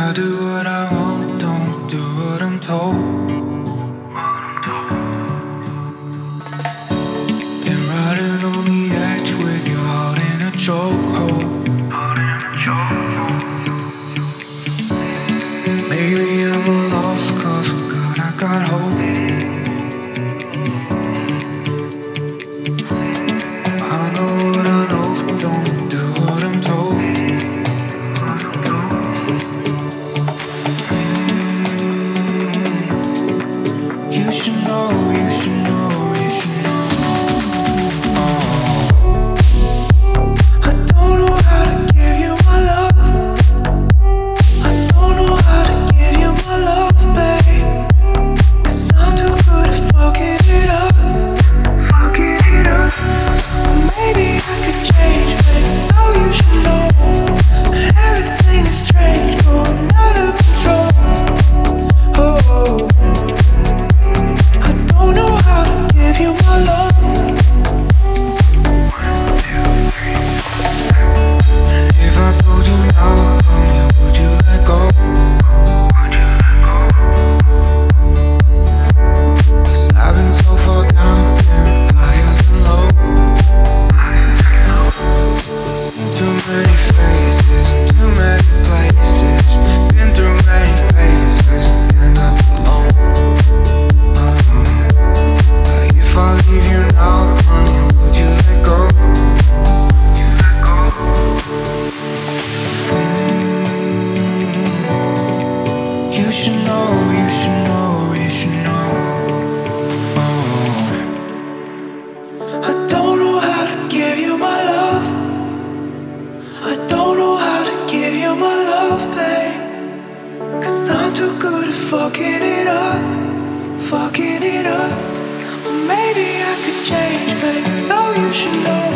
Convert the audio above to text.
I do what I want, don't do what I'm told. Been riding on the edge with your heart in a chokehold. Maybe I'm a lost cause for good I got hope. I know what I know, don't do what I'm told. You should know, you should know, you should know. I don't know how to give you my love. I don't know how to give you my love, babe. 'Cause I'm too good at fucking it up. Fucking it up. Maybe I could change, babe. Now you should know that everything is strange, going out of control. Oh, I don't know how to give you my love. If I told you now, honey, would you let go? 'Cause I've been so far down there, highs and lows. Seen too many faces, too many places. Been through many phases, end up alone. If I leave you now, honey, would you let go? You should know, you should know, you should know. I don't know how to give you my love. I don't know how to give you my love, babe. 'Cause I'm too good at fucking it up. Fucking it up. Well, maybe I could change, babe. No, you should know.